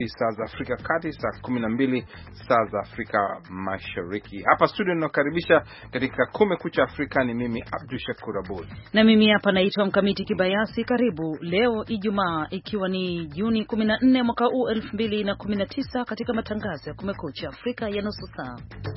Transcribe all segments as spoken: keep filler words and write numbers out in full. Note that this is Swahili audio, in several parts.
Saa za Afrika Kati, saa kumi na mbili saa za Afrika Mashariki. Hapa studio ninakaribisha katika Kumekucha Afrika. Ni mimi Abdul Shakur Abud. Na mimi hapa naitwa Mkamiti Kibayasi. Karibu leo Ijumaa, ikiwa ni Juni kumi na nne mwaka huu elfu mbili na kumi na tisa, katika matangazo ya Kumekucha Afrika ya nusu saa.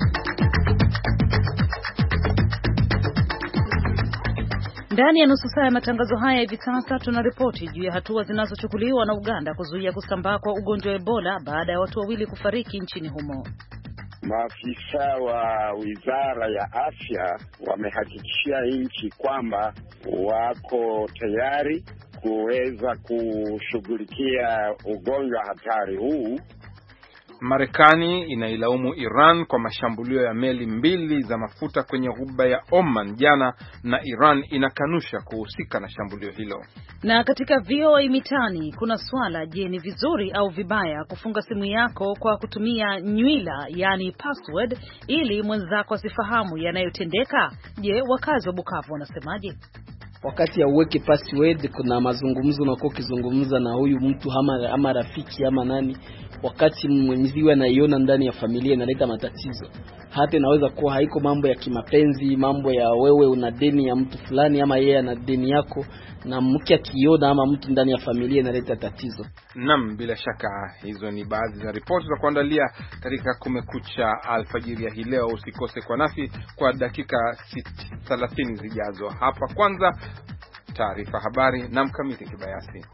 Ndani ya nusu saa ya matangazo haya hivi sasa tunaripoti juu ya hatua zinazochukuliwa na Uganda kuzuia kusambaa kwa ugonjwa wa Ebola baada ya watu wawili kufariki nchini humo. Maafisa wa Wizara ya Afya wamehakikishia nchi kwamba wako tayari kuweza kushughulikia ugonjwa hatari huu. Marekani inailaumu Iran kwa mashambulio ya meli mbili za mafuta kwenye ghuba ya Oman jana, na Iran inakanusha kuhusika na shambulio hilo. Na katika V O A Mitani kuna swala, je, ni vizuri au vibaya kufunga simu yako kwa kutumia nywila, yani password, ili mwenzako asifahamu yanayotendeka? Je, wakazi wa Bukavu wanasemaje? Wakati ya uweke password kuna mazungumzo na kwa kizungumza na huyu mtu ama, ama rafiki ama nani, wakati mwenziwe anaiona ndani ya familia inaleta matatizo. Hata inaweza kuwa haiko mambo ya kimapenzi, mambo ya wewe una deni ya mtu fulani ama yeye ana deni yako, na mke akiona ama mtu ndani ya familia inaleta tatizo. Naam, bila shaka hizo ni baadhi za ripoti za kuandalia katika Kumekucha alfajiri ya hii leo. Usikose kwa nasi kwa dakika thelathini zijazo. Hapa kwanza taarifa habari na Mkamiti Kibayasi.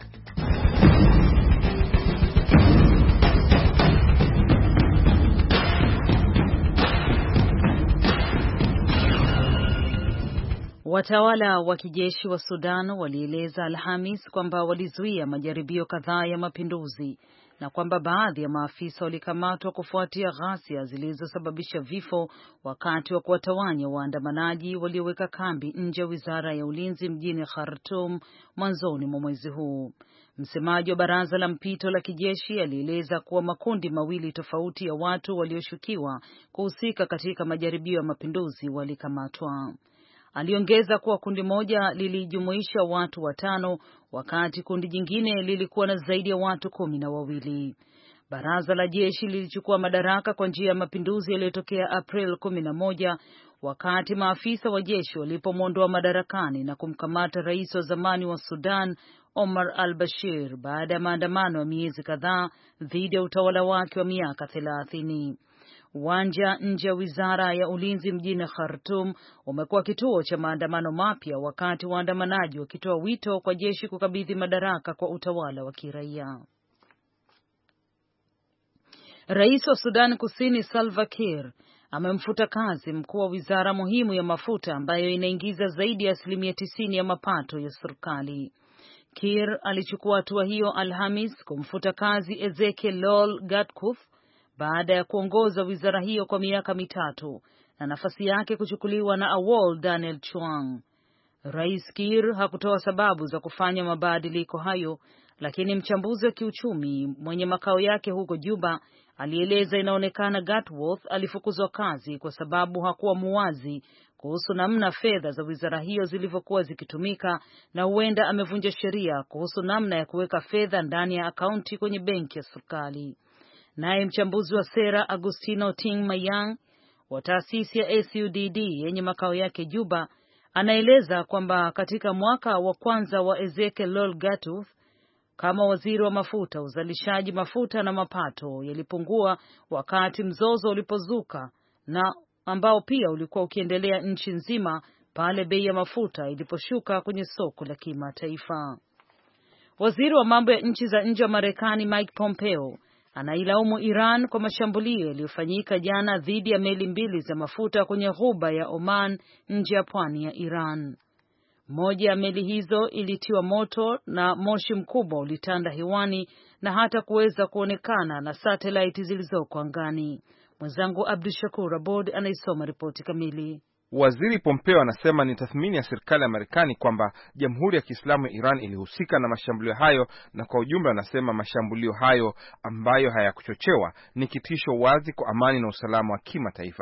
Watawala wa kijeshi wa Sudan walieleza Alhamis kwamba walizuia majaribio kadhaa ya mapinduzi na kwamba baadhi ya maafisa walikamatwa kufuatia ghasia zilizosababisha vifo wakati wa kuwatawanya waandamanaji walioweka kambi nje ya Wizara ya Ulinzi mjini Khartoum mwanzoni mwa mwezi huu. Msemaji wa baraza la mpito la kijeshi alieleza kuwa makundi mawili tofauti ya watu walioshukiwa kuhusika katika majaribio ya mapinduzi walikamatwa. Aliongeza kuwa kundi moja lilijumuisha watu watano wakati kundi jingine lilikuwa na zaidi ya watu kumi na wawili. Baraza la jeshi lilichukua madaraka kwa njia ya mapinduzi yaliyotokea April kumi na moja wakati maafisa wa jeshi walipomwondoa madarakani na kumkamata rais wa zamani wa Sudan Omar al-Bashir baada ya maandamano ya miezi kadhaa dhidi ya utawala wake wa miaka thelathini. Uwanja nje ya Wizara ya Ulinzi mjini Khartoum umekuwa kituo cha maandamano mapya, wakati waandamanaji wakitoa wito kwa jeshi kukabidhi madaraka kwa utawala wa kiraia. Rais wa Sudan Kusini Salva Kiir amemfuta kazi mkuu wa wizara muhimu ya mafuta ambayo inaingiza zaidi ya asilimia tisini ya mapato ya serikali. Kiir alichukua hatua hiyo Alhamis kumfuta kazi Ezekiel Lol Gatkuoth baada ya kuongoza wizara hiyo kwa miaka mitatu na nafasi yake kuchukuliwa na Awol Daniel Chuang. Rais Kiir hakutoa sababu za kufanya mabadiliko hayo, lakini mchambuzi wa kiuchumi mwenye makao yake huko Juba alieleza inaonekana Gatworth alifukuzwa kazi kwa sababu hakuwa muwazi kuhusu namna fedha za wizara hiyo zilivyokuwa zikitumika, na huenda amevunja sheria kuhusu namna ya kuweka fedha ndani ya akaunti kwenye benki ya serikali. Naye mchambuzi wa sera Agustino Ting Mayang wa taasisi ya S U D D yenye makao yake Juba anaeleza kwamba katika mwaka wa kwanza wa Ezekiel Lol Gatkuoth kama waziri wa mafuta, uzalishaji mafuta na mapato yalipungua wakati mzozo ulipozuka, na ambao pia ulikuwa ukiendelea nchi nzima pale bei ya mafuta iliposhuka kwenye soko la kimataifa. Waziri wa mambo ya nchi za nje wa Marekani Mike Pompeo anailaumu Iran kwa mashambulio yaliyofanyika jana dhidi ya meli mbili za mafuta kwenye ghuba ya Oman nje ya pwani ya Iran. Moja ya meli hizo ilitiwa moto na moshi mkubwa ulitanda hewani na hata kuweza kuonekana na satellite zilizoko angani. Mwenzangu Abdul Shakur Abud anaisoma ripoti kamili. Waziri Pompeo anasema ni tathmini ya serikali ya Marekani kwamba Jamhuri ya Kiislamu ya Iran ilihusika na mashambulio hayo, na kwa ujumla anasema mashambulio hayo ambayo hayakuchochewa ni kitisho wazi kwa amani na usalama wa kimataifa.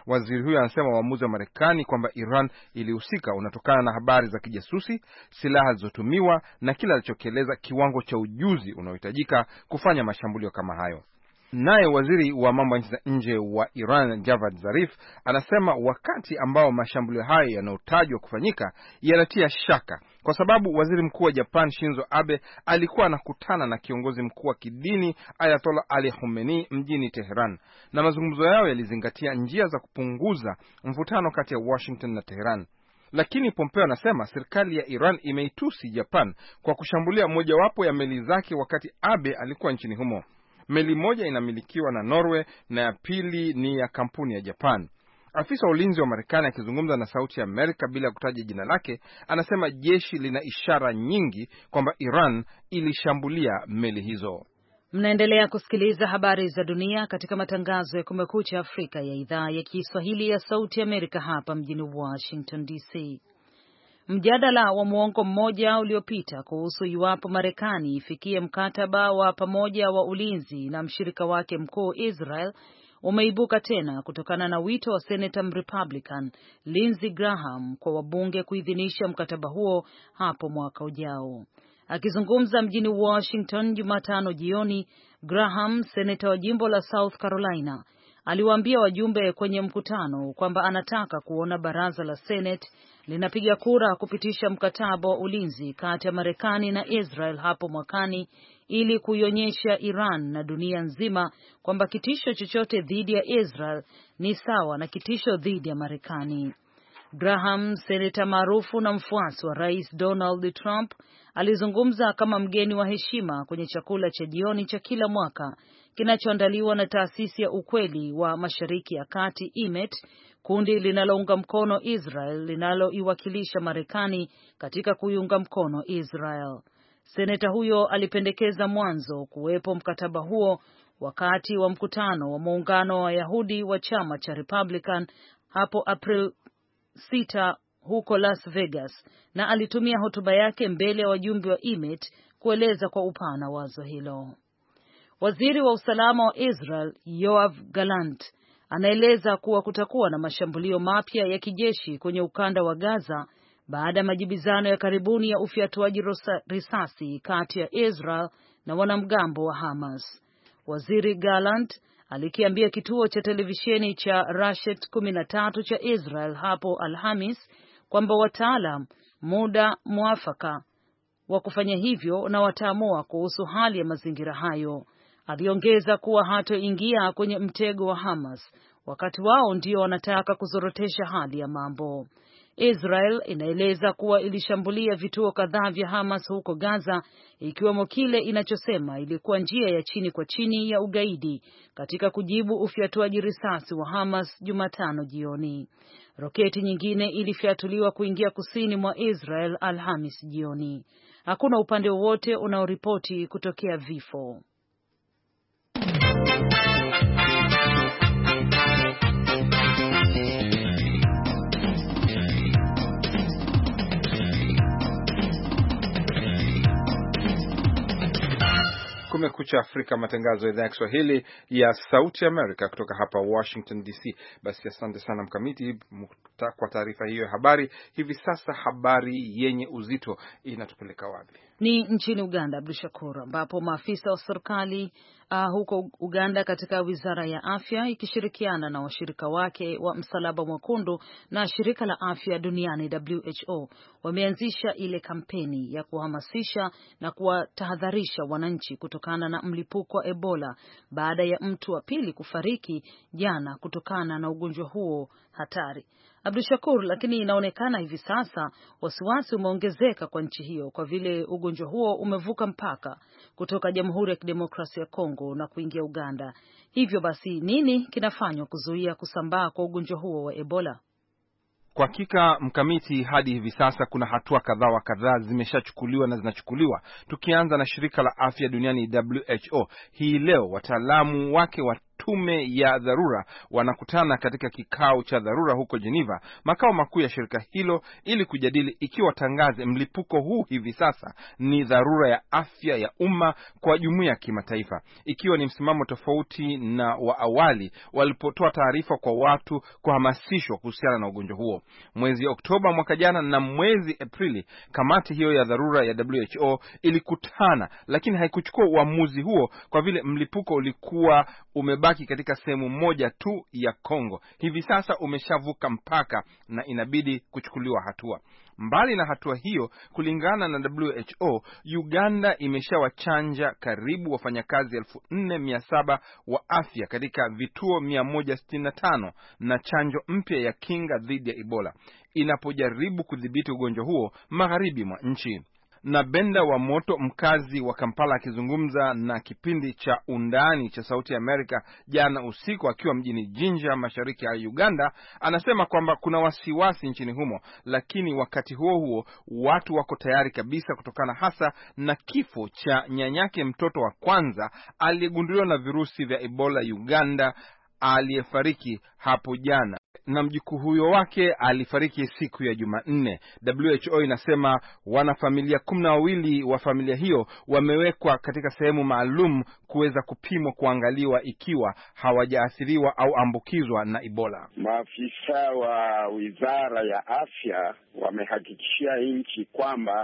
Waziri huyo anasema uamuzi wa Marekani kwamba Iran ilihusika unatokana na habari za kijasusi, silaha zilizotumiwa na kila alichokieleza kiwango cha ujuzi unaohitajika kufanya mashambulio kama hayo. Naye waziri wa mambo ya nje wa Iran Javad Zarif anasema wakati ambao mashambulio hayo yanayotajwa kufanyika yanatia shaka kwa sababu waziri mkuu wa Japan Shinzo Abe alikuwa anakutana na kiongozi mkuu wa kidini Ayatollah Ali Khamenei mjini Tehran, na mazungumzo yao yalizingatia njia za kupunguza mvutano kati ya Washington na Tehran. Lakini Pompeo anasema serikali ya Iran imeitusi Japan kwa kushambulia mojawapo ya meli zake wakati Abe alikuwa nchini humo. Meli moja inamilikiwa na Norway na ya pili ni ya kampuni ya Japan. Afisa wa ulinzi wa Marekani akizungumza na Sauti ya Amerika bila kutaja jina lake, anasema jeshi lina ishara nyingi kwamba Iran ilishambulia meli hizo. Mnaendelea kusikiliza habari za dunia katika matangazo ya Kumekucha Afrika ya idhaa ya Kiswahili ya Sauti ya Amerika hapa mjini Washington D C. Mjadala wa muongo mmoja uliopita kuhusu iwapo Marekani ifikie mkataba wa pamoja wa ulinzi na mshirika wake mkuu Israel umeibuka tena kutokana na wito wa Senator Republican Lindsey Graham kwa wabunge kuidhinisha mkataba huo hapo mwaka ujao. Akizungumza mjini Washington Jumatano jioni, Graham, seneta wa jimbo la South Carolina, aliwaambia wajumbe kwenye mkutano kwamba anataka kuona baraza la Senate linapiga kura kupitisha mkataba wa ulinzi kati ya Marekani na Israel hapo mwakani ili kuionyesha Iran na dunia nzima kwamba kitisho chochote dhidi ya Israel ni sawa na kitisho dhidi ya Marekani. Graham, seneta maarufu na mfuasi wa Rais Donald Trump, alizungumza kama mgeni wa heshima kwenye chakula cha jioni cha kila mwaka kinachoandaliwa na taasisi ya ukweli wa Mashariki ya Kati I M E T, kundi linalounga mkono Israel linaloiwakilisha Marekani katika kuiunga mkono Israel. Seneta huyo alipendekeza mwanzo kuwepo mkataba huo wakati wa mkutano wa muungano wa Wayahudi wa chama cha Republican hapo April sita huko Las Vegas, na alitumia hotuba yake mbele ya wajumbe wa I M E T kueleza kwa upana wazo hilo. Waziri wa usalama wa Israel Yoav Gallant anaeleza kuwa kutakuwa na mashambulio mapya ya kijeshi kwenye ukanda wa Gaza baada ya majibizano ya karibuni ya ufyatuaji risasi kati ya Israel na wanamgambo wa Hamas. Waziri Gallant alikiambia kituo cha televisheni cha Rashet kumi na tatu cha Israel hapo Alhamis kwamba wataalam muda mwafaka wa kufanya hivyo na wataamua kuhusu hali ya mazingira hayo. Aliongeza kuwa hatoingia kwenye mtego wa Hamas wakati wao ndio wanataka kuzorotesha hali ya mambo. Israel inaeleza kuwa ilishambulia vituo kadhaa vya Hamas huko Gaza, ikiwemo kile inachosema ilikuwa njia ya chini kwa chini ya ugaidi katika kujibu ufyatuaji risasi wa Hamas Jumatano jioni. Roketi nyingine ilifyatuliwa kuingia kusini mwa Israel Alhamis jioni. Hakuna upande wowote unaoripoti kutokea vifo. Kumekucha Afrika, matangazo ya idhaa ya Kiswahili ya Sauti Amerika kutoka hapa Washington D C. Basi asante sana Mkamiti kwa taarifa hiyo ya habari. Hivi sasa habari yenye uzito inatupeleka wapi? Ni nchini Uganda, Abdushakur, ambapo maafisa wa serikali uh, huko Uganda katika Wizara ya Afya ikishirikiana na washirika wake wa Msalaba Mwekundu na Shirika la Afya Duniani W H O wameanzisha ile kampeni ya kuhamasisha na kuwatahadharisha wananchi kutokana na mlipuko wa Ebola baada ya mtu wa pili kufariki jana kutokana na ugonjwa huo hatari. Abdushakur, lakini inaonekana hivi sasa wasiwasi umeongezeka kwa nchi hiyo kwa vile ugonjwa huo umevuka mpaka kutoka Jamhuri ya Kidemokrasia ya Kongo na kuingia Uganda. Hivyo basi nini kinafanywa kuzuia kusambaa kwa ugonjwa huo wa Ebola? Kwa hakika Mkamiti, hadi hivi sasa kuna hatua kadhaa wa kadhaa zimeshachukuliwa na zinachukuliwa. Tukianza na Shirika la Afya Duniani W H O, hii leo wataalamu wake wa tume ya dharura wanakutana katika kikao cha dharura huko Geneva, makao makuu ya shirika hilo, ili kujadili ikiwa tangaze mlipuko huu hivi sasa ni dharura ya afya ya umma kwa jumuiya ya kimataifa, ikiwa ni msimamo tofauti na wa awali walipotoa taarifa kwa watu kuhamasishwa kuhusiana na ugonjwa huo. Mwezi Oktoba mwaka jana na mwezi Aprili, kamati hiyo ya dharura ya W H O ilikutana, lakini haikuchukua uamuzi huo kwa vile mlipuko ulikuwa umebaki katika sehemu moja tu ya Kongo. Hivi sasa umeshavuka mpaka na inabidi kuchukuliwa hatua. Mbali na hatua hiyo, kulingana na W H O, Uganda imeshawachanja karibu wafanyakazi elfu nne mia saba wa afya katika vituo mia moja sitini na tano na chanjo mpya ya kinga dhidi ya Ebola inapojaribu kudhibiti ugonjwa huo magharibi mwa nchi. Na Benda wa Moto, mkazi wa Kampala, akizungumza na kipindi cha Undani cha Sauti ya Amerika jana usiku akiwa mjini Jinja, mashariki ya Uganda, anasema kwamba kuna wasiwasi nchini humo, lakini wakati huo huo watu wako tayari kabisa kutokana hasa na kifo cha nyanyake mtoto wa kwanza aliyegunduliwa na virusi vya Ebola Uganda aliyefariki hapo jana, na mjukuu huyo wake alifariki siku ya Jumanne. W H O inasema wanafamilia kumi na wawili wa familia hiyo wamewekwa katika sehemu maalum kuweza kupimwa kuangaliwa ikiwa hawajaathiriwa au ambukizwa na Ebola. Maafisa wa Wizara ya Afya wamehakikishia nchi kwamba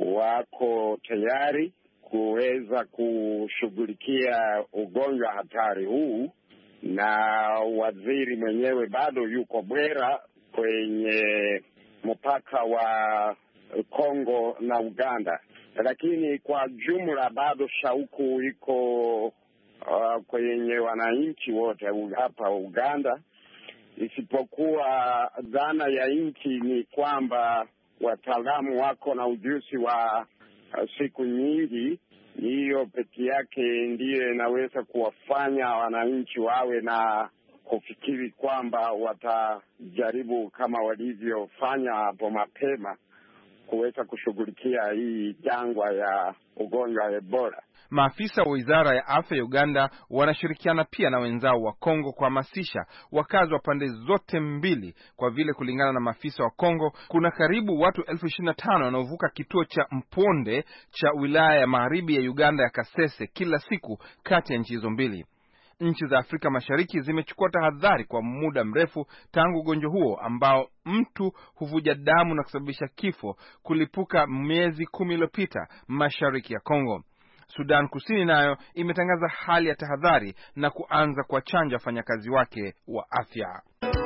wako tayari kuweza kushughulikia ugonjwa hatari huu, na waziri mwenyewe bado yuko Bwera kwenye mpaka wa Kongo na Uganda, lakini kwa jumla bado shauku iko uh, kwenye wananchi wote hapa Uganda, isipokuwa dhana ya nchi ni kwamba wataalamu wako na ujuzi wa uh, siku nyingi. Hiyo pekee yake ndiyo inaweza kuwafanya wananchi wawe na kufikiri kwamba watajaribu kama walivyofanya hapo mapema kuweza kushughulikia hii jangwa ya ugonjwa wa Ebola. Maafisa wa Wizara ya Afya Uganda wanashirikiana pia na wenzao wa Kongo kuhamasisha wakazi wa pande zote mbili, kwa vile kulingana na maafisa wa Kongo kuna karibu watu elfu ishirini na tano wanaovuka kituo cha Mponde cha wilaya ya Magharibi ya Uganda ya Kasese kila siku kati ya nchi hizo mbili. Nchi za Afrika Mashariki zimechukua tahadhari kwa muda mrefu tangu ugonjwa huo ambao mtu huvuja damu na kusababisha kifo kulipuka miezi kumi iliyopita mashariki ya Kongo. Sudan Kusini nayo imetangaza hali ya tahadhari na kuanza kuwachanja wafanyakazi wake wa afya.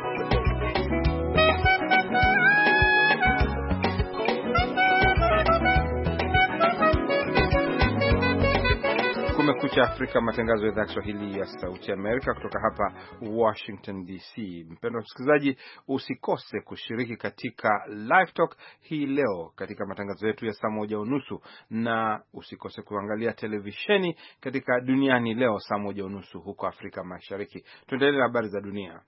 Kumekucha Afrika, matangazo ya idhaa ya Kiswahili ya Sauti ya Amerika kutoka hapa Washington D C. Mpendwa msikilizaji, usikose kushiriki katika Live Talk hii leo katika matangazo yetu ya saa moja unusu, na usikose kuangalia televisheni katika Duniani Leo saa moja unusu huko Afrika Mashariki. Tuendelee na habari za dunia.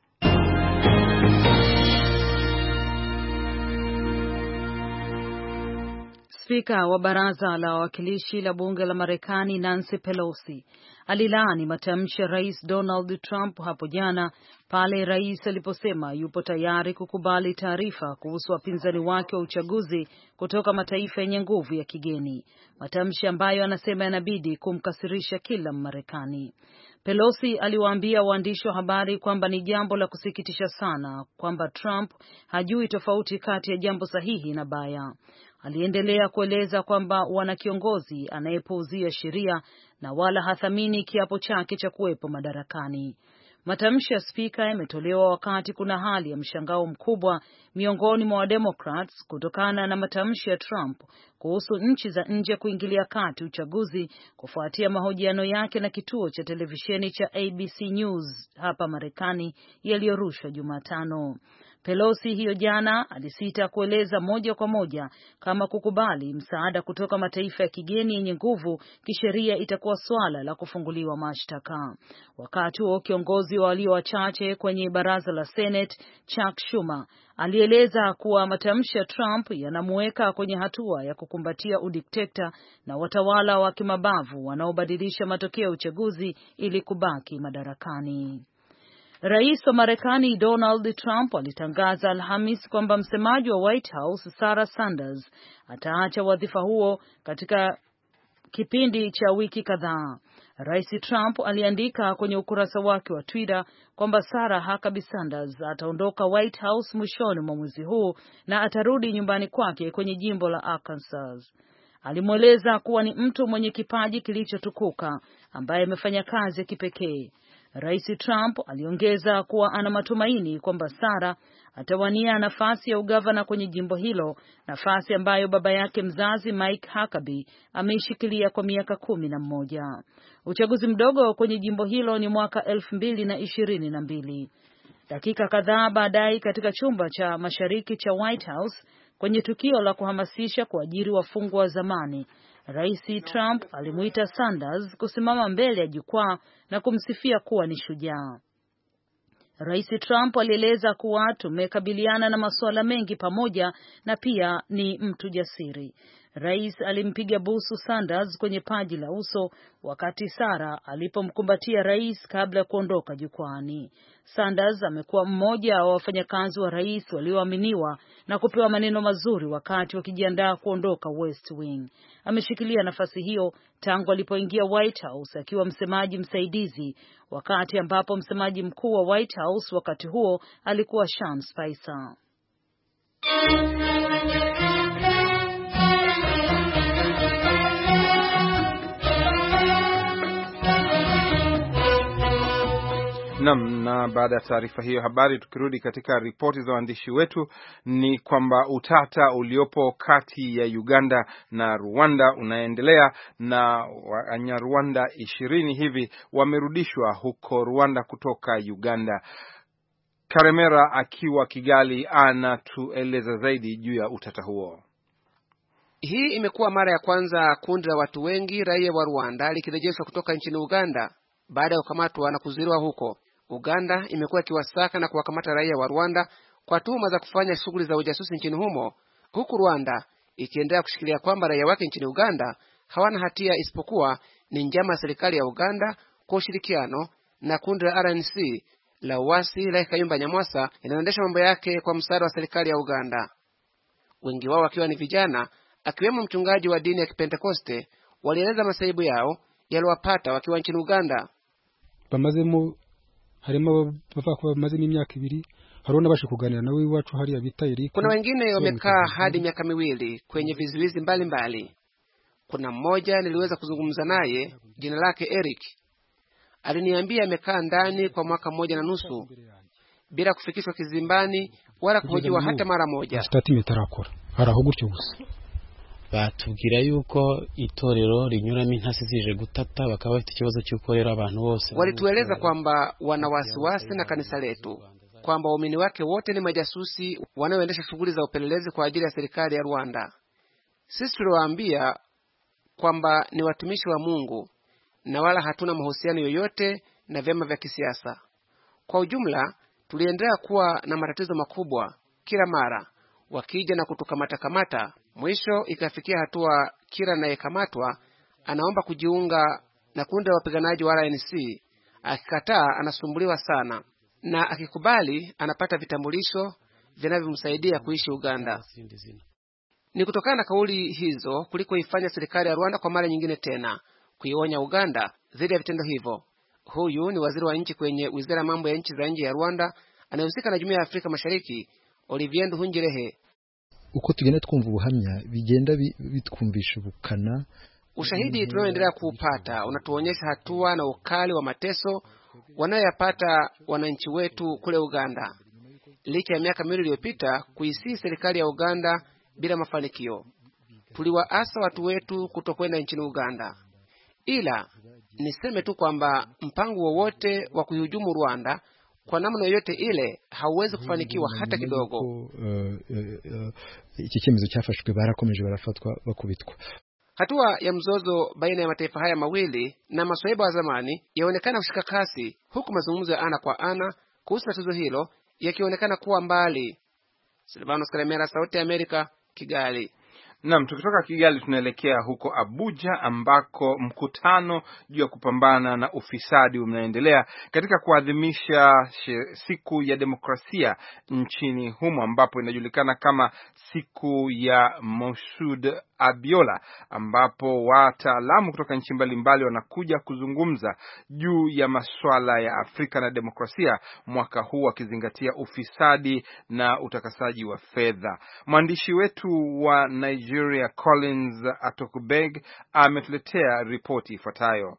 Spika wa baraza la wawakilishi la bunge la Marekani Nancy Pelosi alilaani matamshi ya Rais Donald Trump hapo jana pale rais aliposema yupo tayari kukubali taarifa kuhusu wapinzani wake wa uchaguzi kutoka mataifa yenye nguvu ya kigeni, matamshi ambayo anasema yanabidi kumkasirisha kila Mmarekani. Pelosi aliwaambia waandishi wa habari kwamba ni jambo la kusikitisha sana kwamba Trump hajui tofauti kati ya jambo sahihi na baya. Aliendelea kueleza kwamba wana kiongozi anayepuuzia sheria na wala hathamini kiapo chake cha kuwepo madarakani. Matamshi ya spika yametolewa wakati kuna hali ya mshangao mkubwa miongoni mwa Democrats kutokana na matamshi ya Trump kuhusu nchi za nje kuingilia kati uchaguzi kufuatia mahojiano yake na kituo cha televisheni cha A B C News hapa Marekani yaliyorushwa Jumatano. Pelosi hiyo jana alisita kueleza moja kwa moja kama kukubali msaada kutoka mataifa ya kigeni yenye nguvu kisheria itakuwa swala la kufunguliwa mashtaka. Wakati huo kiongozi wa walio wachache kwenye baraza la Senate, Chuck Schumer, alieleza kuwa matamshi ya Trump yanamuweka kwenye hatua ya kukumbatia udikteta na watawala wa kimabavu wanaobadilisha matokeo ya uchaguzi ili kubaki madarakani. Rais wa Marekani Donald Trump alitangaza Alhamis kwamba msemaji wa White House Sarah Sanders ataacha wadhifa huo katika kipindi cha wiki kadhaa. Rais Trump aliandika kwenye ukurasa wake wa Twitter kwamba Sarah Huckabee Sanders ataondoka White House mwishoni mwa mwezi huu na atarudi nyumbani kwake kwenye jimbo la Arkansas. Alimweleza kuwa ni mtu mwenye kipaji kilichotukuka ambaye amefanya kazi ya kipekee. Rais Trump aliongeza kuwa ana matumaini kwamba Sarah atawania nafasi ya ugavana kwenye jimbo hilo, nafasi ambayo baba yake mzazi Mike Huckabee ameishikilia kwa miaka kumi na mmoja. Uchaguzi mdogo kwenye jimbo hilo ni mwaka elfu mbili na ishirini na mbili. Dakika kadhaa baadaye, katika chumba cha mashariki cha White House kwenye tukio la kuhamasisha kuajiri wafungwa wa zamani, Rais Trump alimuita Sanders kusimama mbele ya jukwaa na kumsifia kuwa ni shujaa. Rais Trump alieleza kuwa tumekabiliana na masuala mengi pamoja na pia ni mtu jasiri. Rais alimpiga busu Sanders kwenye paji la uso wakati Sarah alipomkumbatia rais kabla ya kuondoka jukwani. Sanders amekuwa mmoja wa wafanyakazi wa rais walioaminiwa na kupewa maneno mazuri wakati wakijiandaa kuondoka West Wing. Ameshikilia nafasi hiyo tangu alipoingia White House akiwa msemaji msaidizi, wakati ambapo msemaji mkuu wa White House wakati huo alikuwa Sean Spicer. Nam, na baada ya taarifa hiyo habari, tukirudi katika ripoti za waandishi wetu, ni kwamba utata uliopo kati ya Uganda na Rwanda unaendelea, na Wanyarwanda ishirini hivi wamerudishwa huko Rwanda kutoka Uganda. Karemera akiwa Kigali anatueleza zaidi juu ya utata huo. Hii imekuwa mara ya kwanza kundi la watu wengi raia wa Rwanda likirejeshwa kutoka nchini Uganda baada ya kukamatwa na kuzuiliwa huko. Uganda imekuwa ikiwasaka na kuwakamata raia wa Rwanda kwa tuhuma za kufanya shughuli za ujasusi nchini humo, huku Rwanda ikiendelea kushikilia kwamba raia wake nchini Uganda hawana hatia isipokuwa ni njama ya serikali ya Uganda kwa ushirikiano na kundi la R N C la uasi la Kayumba Nyamwasa inayoendesha mambo yake kwa msaada wa serikali ya Uganda. Wengi wao wakiwa ni vijana, akiwemo mchungaji wa dini ya Kipentekoste, walieleza masaibu yao yaliwapata wakiwa nchini Uganda. Bamazemo harimo bava kwa bamazemo imyaka ibiri, harona bashe kuganira nawe iwacu hari abita Eric. Kuna wengine wamekaa hadi miaka miwili kwenye vizuizi mbalimbali. Kuna mmoja niliweza kuzungumza naye, jina lake Eric. Aliniambia amekaa ndani kwa mwaka mmoja na nusu bila kufikishwa kizimbani wala kuhojiwa hata mara moja. Statement arakora araho gutyo gusa. Batubwira yuko itorero rinyuramo intasi zije gutata, bakaba bafite ikibazo cy'uko rero abantu bose. Walitueleza kwamba wana wasiwasi na kanisa letu, kwamba waumini wake wote ni majasusi wanaoendesha shughuli za upelelezi kwa ajili ya serikali ya Rwanda. Sisi tuliwaambia kwamba ni watumishi wa Mungu na wala hatuna mahusiano yoyote na vyama vya kisiasa. Kwa ujumla, tuliendelea kuwa na matatizo makubwa kila mara wakija na kutukamata kamata. Mwisho ikafikia hatua kila anayekamatwa anaomba kujiunga na kundi la wapiganaji wa R N C. Akikataa anasumbuliwa sana, na akikubali anapata vitambulisho vinavyomsaidia kuishi Uganda. Ni kutokana na kauli hizo kuliko ifanya serikali ya Rwanda kwa mara nyingine tena kuionya Uganda dhidi ya vitendo hivyo. Huyu ni waziri wa nchi kwenye wizara ya mambo ya nchi za nje ya Rwanda anayehusika na Jumuiya ya Afrika Mashariki, Olivier Nduhungirehe. Uko tugenda twumva ubuhamya bigenda bitwumvisha bukana. Ushahidi tunaoendelea kuupata unatuonyesha hatua na ukali wa mateso wanayoyapata wananchi wetu kule Uganda. Licha ya miaka miwili iliyopita kuisii serikali ya Uganda bila mafanikio, tuliwaasa watu wetu kutokwenda nchini Uganda. Ila niseme tu kwamba mpango wowote wa kuhujumu Rwanda kwa namna yoyote ile hauwezi kufanikiwa hata kidogo. Iki cyemezo cyafashwe barakomeje barafatwa bakubitwa. Hatua ya mzozo baina ya mataifa haya mawili na maswaiba wa zamani yaonekana kushika kasi, huku mazungumzo ya ana kwa ana kuhusu tatizo hilo yakionekana kuwa mbali. Silvanos Karemera, Sauti ya Amerika, Kigali. Naam, tukitoka Kigali tunaelekea huko Abuja ambako mkutano juu ya kupambana na ufisadi unaendelea katika kuadhimisha siku ya demokrasia nchini humo, ambapo inajulikana kama siku ya Moshood Abiola, ambapo wataalamu kutoka nchi mbalimbali wanakuja kuzungumza juu ya masuala ya Afrika na demokrasia mwaka huu, akizingatia ufisadi na utakasaji wa fedha. Mwandishi wetu wa Nigeria Collins Atokubeg ametuletea ripoti ifuatayo.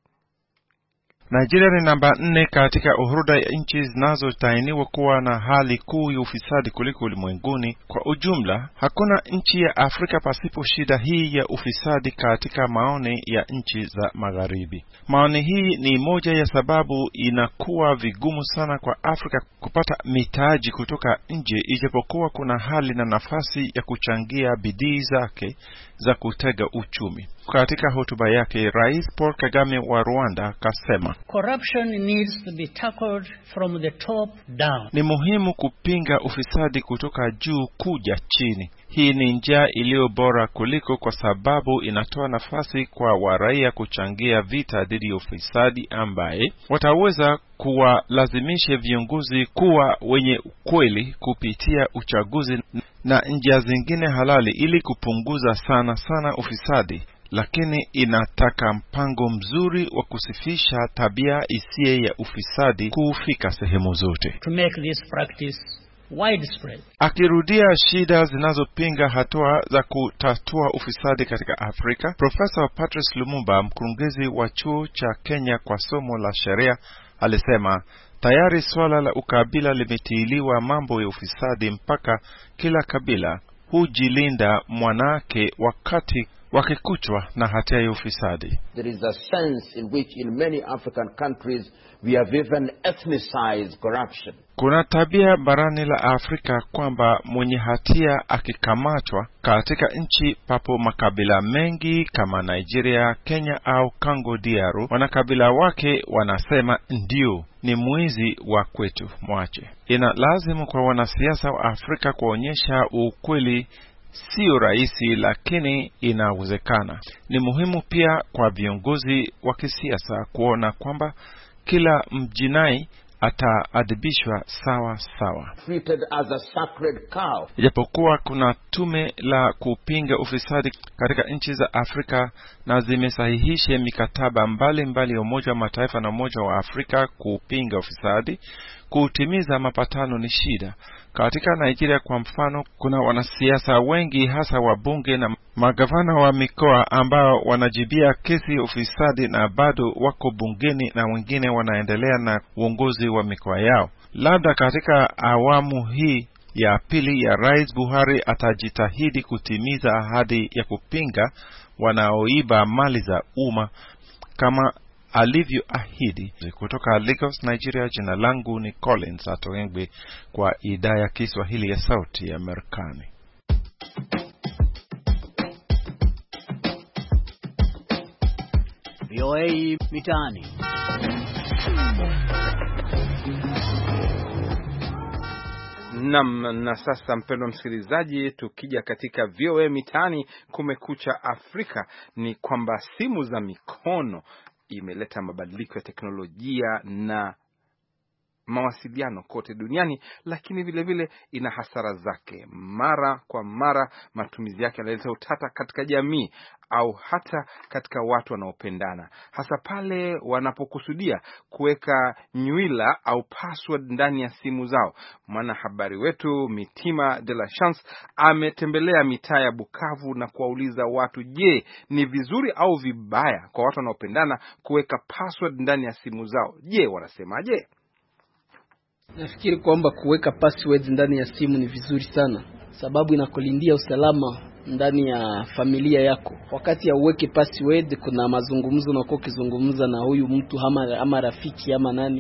Nigeria ni namba nne katika orodha ya nchi zinazotainiwa kuwa na hali kuu ya ufisadi kuliko ulimwenguni kwa ujumla. Hakuna nchi ya Afrika pasipo shida hii ya ufisadi katika maoni ya nchi za magharibi. Maoni hii ni moja ya sababu inakuwa vigumu sana kwa Afrika kupata mitaji kutoka nje, ijapokuwa kuna hali na nafasi ya kuchangia bidii zake za kutega uchumi. Katika hotuba yake, Rais Paul Kagame wa Rwanda kasema, corruption needs to be tackled from the top down. Ni muhimu kupinga ufisadi kutoka juu kuja chini. Hii ni njia iliyo bora kuliko, kwa sababu inatoa nafasi kwa waraia kuchangia vita dhidi ya ufisadi, ambaye wataweza kuwalazimisha viongozi kuwa wenye ukweli kupitia uchaguzi na njia zingine halali ili kupunguza sana sana ufisadi. Lakini inataka mpango mzuri wa kusifisha tabia isiye ya ufisadi kufika sehemu zote. To make this practice widespread. Akirudia shida zinazopinga hatua za kutatua ufisadi katika Afrika, Profesa Patrice Lumumba, mkurugenzi wa chuo cha Kenya kwa somo la sheria, alisema tayari swala la ukabila limetiliwa mambo ya ufisadi, mpaka kila kabila hujilinda mwanake wakati wakikutwa na hatia ya ufisadi. There is a sense in which in many African countries we have even ethnicized corruption. Kuna tabia barani la Afrika kwamba mwenye hatia akikamatwa katika nchi papo makabila mengi kama Nigeria, Kenya au Congo D R, wanakabila wake wanasema ndio ni mwizi wa kwetu, mwache. Ina lazimu kwa wanasiasa wa Afrika kuonyesha ukweli. Sio rahisi, lakini inawezekana. Ni muhimu pia kwa viongozi wa kisiasa kuona kwamba kila mjinai ataadhibishwa sawa sawa. Treated as a sacred cow. Japokuwa kuna tume la kupinga ufisadi katika nchi za Afrika na zimesahihisha mikataba mbali mbali ya Umoja wa Mataifa na Umoja wa Afrika kupinga ufisadi, kutimiza mapatano ni shida. Katika Nigeria kwa mfano, kuna wanasiasa wengi hasa wabunge na magavana wa mikoa ambao wanajibia kesi ya ufisadi na bado wako bungeni, na wengine wanaendelea na uongozi wa mikoa yao. Labda katika awamu hii ya pili ya Rais Buhari atajitahidi kutimiza ahadi ya kupinga wanaoiba mali za umma kama alivyoahidi. Kutoka Lagos, Nigeria, jina langu ni Collins Atoengwe kwa idhaa ya Kiswahili ya Sauti ya Marekani. V O A Mitaani. Nam, na sasa mpendwa msikilizaji, tukija katika V O A Mitaani kumekucha Afrika, ni kwamba simu za mikono imeleta mabadiliko ya teknolojia na mawasiliano kote duniani, lakini vile vile ina hasara zake. Mara kwa mara matumizi yake yanaleta utata katika jamii au hata katika watu wanaopendana, hasa pale wanapokusudia kuweka nywila au password ndani ya simu zao. Mwanahabari wetu Mitima de la Chance ametembelea mitaa ya Bukavu na kuwauliza watu, je, ni vizuri au vibaya kwa watu wanaopendana kuweka password ndani ya simu zao? Je, wanasemaje? Nafikiri kwamba kuweka passwords ndani ya simu ni vizuri sana, sababu inakulindia usalama ndani ya familia yako. Wakati ya uweke password, kuna mazungumzo na ukizungumza na huyu mtu ama, ama rafiki ama nani,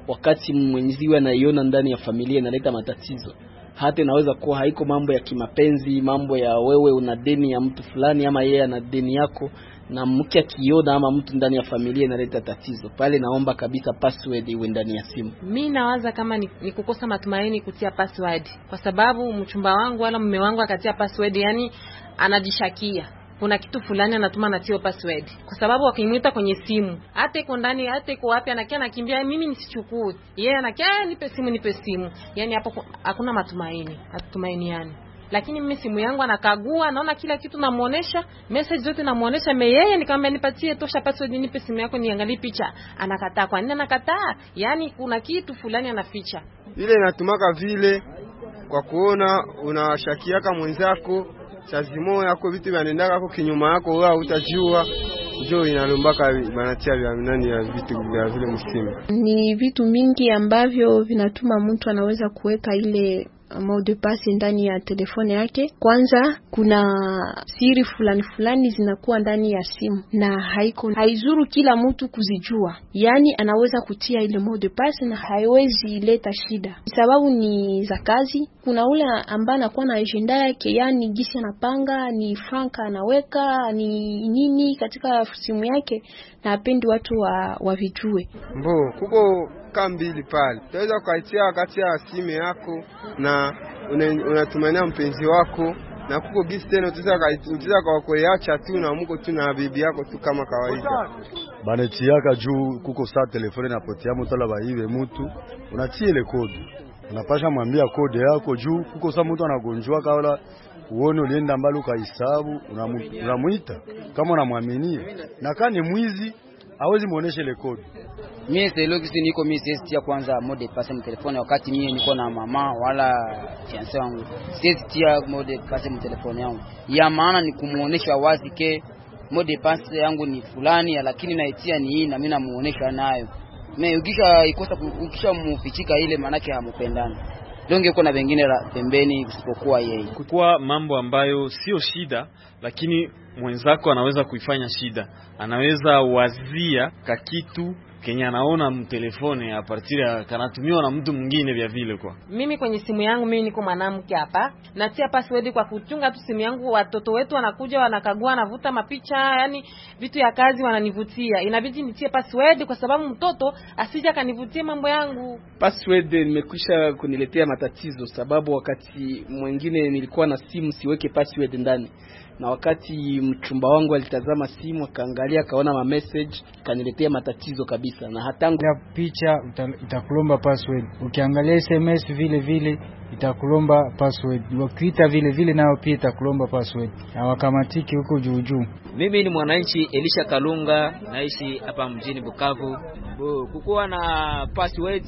wakati mwenziwe anaiona ndani ya familia inaleta matatizo. Hata inaweza kuwa haiko mambo ya kimapenzi, mambo ya wewe una deni ya mtu fulani ama yeye ana deni yako, na mke akiona ama mtu ndani ya familia inaleta tatizo. Pale naomba kabisa password iwe ndani ya simu. Mimi nawaza kama ni, ni kukosa matumaini kutia password, kwa sababu mchumba wangu wala mume wangu akatia password, yani anajishakia kuna kitu fulani anatuma na tio password, kwa sababu wakimwita kwenye simu hata iko ndani hata iko wapi anakia nakimbia mimi nisichukue, yeye anakia nipe simu nipe simu. Yani hapo hakuna matumaini, hatutumainiani. Lakini mimi simu yangu anakagua, naona kila kitu, namuonesha message zote, namuonesha me yeye, nikamwambia nipatie tosha password, nipe simu yako niangalie picha. Anakataa. Kwa nini anakataa? Yani kuna kitu fulani anaficha. Ile inatumaka vile kwa kuona unashakiaka mwenzako, chazimo yako vitu vinaendaka kwa kinyuma yako, wewe utajua jo inalombaka banatia vya nani ya vitu vya vile msimu. Ni vitu mingi ambavyo vinatuma mtu anaweza kuweka ile mot de passe ndani ya telefone yake. Kwanza kuna siri fulani fulani zinakuwa ndani ya simu na haiko haizuru kila mtu kuzijua. Yani anaweza kutia ile mot de passe na haiwezi leta shida, sababu ni za kazi. Kuna ule ambaye anakuwa na agenda yake, yani gisi anapanga ni franka anaweka ni nini katika simu yake, na apendi watu wa wavijue. Mbo kuko kambili pale utaweza kuitia wakati ya simu yako na unatumania mpenzi wako, na kuko gisi tena utaweza kwa kuacha tu na mko tu na bibi yako tu kama kawaida. Baneti yaka juu kuko saa telefoni na potea mtu ala baibe mtu, unatie ile kodi, unapasha mwambia kodi yako juu kuko saa mtu anagonjwa kaola uone ulienda mbali ukahesabu, unamuita kama unamwaminia, na kani mwizi hawezi muonesha ile kodi. Mimi selo kisi niko mimi sisi ya kwanza mode passe mu telefone, wakati mimi niko na mama wala fiancé wangu sisi ya mode passe mu telefone yangu. Ya maana ni kumuonesha wazi ke mode passe yangu ni fulani, lakini naitia ni hii na mimi namuonesha nayo. Mimi ukisha ikosa ukisha mufichika ile maana yake hamupendani. Donge uko na wengine pembeni usipokuwa yeye. Kwa mambo ambayo sio shida, lakini mwenzako anaweza kuifanya shida. Anaweza wazia kakitu Kenya anaona mtelefone a partir ya kanatumiwa na mtu mwingine vya vile. Kwa mimi kwenye simu yangu mimi niko mwanamke hapa, natia password kwa kuchunga tu simu yangu. Watoto wetu wanakuja wanakagua, navuta mapicha, yani vitu ya kazi wananivutia, inabidi nitie password kwa sababu mtoto asija kanivutie mambo yangu. Password nimekwisha kuniletea matatizo, sababu wakati mwingine nilikuwa na simu siweke password ndani, na wakati mchumba wangu alitazama simu akaangalia akaona ma message kaniletea matatizo kabisa. Na hatangu ya picha itakulomba password, ukiangalia S M S vile vile itakulomba password, wakiita vile vile nao pia itakulomba password, na wakamatiki huko juu juu. Mimi ni mwananchi Elisha Kalunga, naishi hapa mjini Bukavu. Kukuwa na password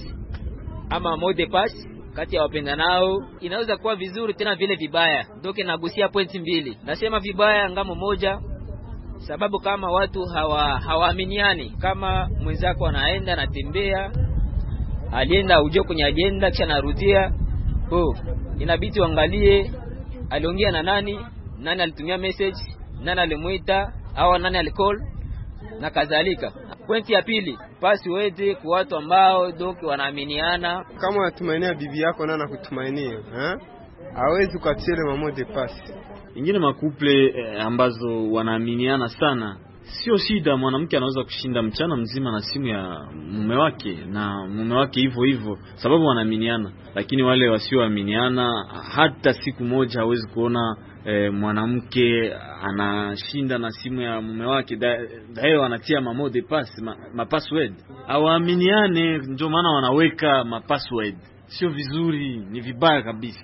ama mode pass kati ya wapenda nao inaweza kuwa vizuri tena vile vibaya. Ndoke nagusia pointi mbili. Nasema vibaya ngamo moja sababu kama watu hawa hawaaminiani, kama mwenzako anaenda anatembea, alienda ujio kwenye agenda kisha narudia, oh inabidi uangalie aliongea na nani, nani alitumia message, nani alimuita au nani alicall na kadhalika. Pointi ya pili, password kwa watu ambao doki wanaaminiana. Kama unatumainia bibi yako na anakutumainia, eh? Hawezi kuachele mamo de passe. Ingine makuple eh, ambazo wanaaminiana sana, sio shida, mwanamke anaweza kushinda mchana mzima na simu ya mume wake na mume wake hivyo hivyo sababu wanaaminiana. Lakini wale wasioaminiana hata siku moja hawezi kuona E, mwanamke anashinda na simu ya mume wake, dae wanatia ma mot de passe ma, ma password. Hawaaminiane, ndio maana wanaweka ma password. Sio vizuri, ni vibaya kabisa.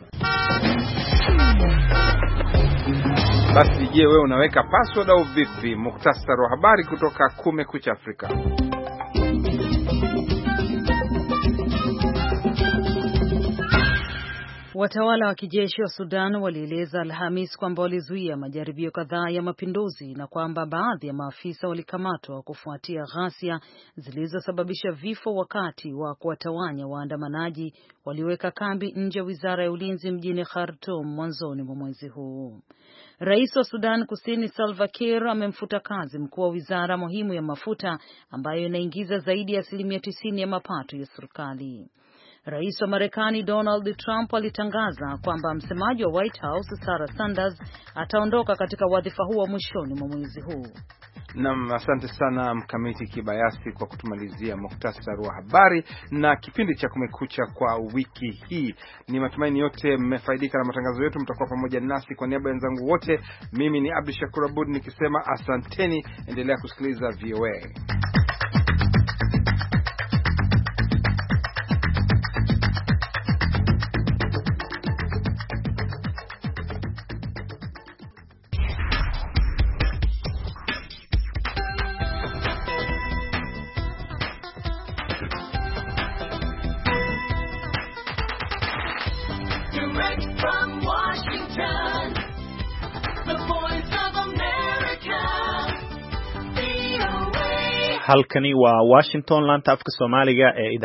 Basi je, wewe unaweka password au vipi? Mukhtasari wa habari kutoka Kumekucha Afrika. Watawala wa kijeshi wa Sudan walieleza Alhamis kwamba walizuia majaribio kadhaa ya mapinduzi na kwamba baadhi ya maafisa walikamatwa kufuatia ghasia zilizosababisha vifo wakati wa kuwatawanya waandamanaji walioweka kambi nje ya Wizara ya Ulinzi mjini Khartoum mwanzoni mwa mwezi huu. Rais wa Sudan Kusini Salva Kiir amemfuta kazi mkuu wa wizara muhimu ya mafuta ambayo inaingiza zaidi ya asilimia tisini ya mapato ya serikali. Rais wa Marekani Donald Trump alitangaza kwamba msemaji wa White House Sarah Sanders ataondoka katika wadhifa huo mwishoni mwa mwezi huu. Naam, asante sana Mkamiti Kibayasi kwa kutumalizia muhtasari wa habari na kipindi cha Kumekucha kwa wiki hii. Ni matumaini yote mmefaidika na matangazo yetu, mtakuwa pamoja nasi. Kwa niaba ya wenzangu wote, mimi ni Abdi Shakur Abud nikisema asanteni, endelea kusikiliza V O A. halkani waa Washington, laanta afka Soomaaliga ee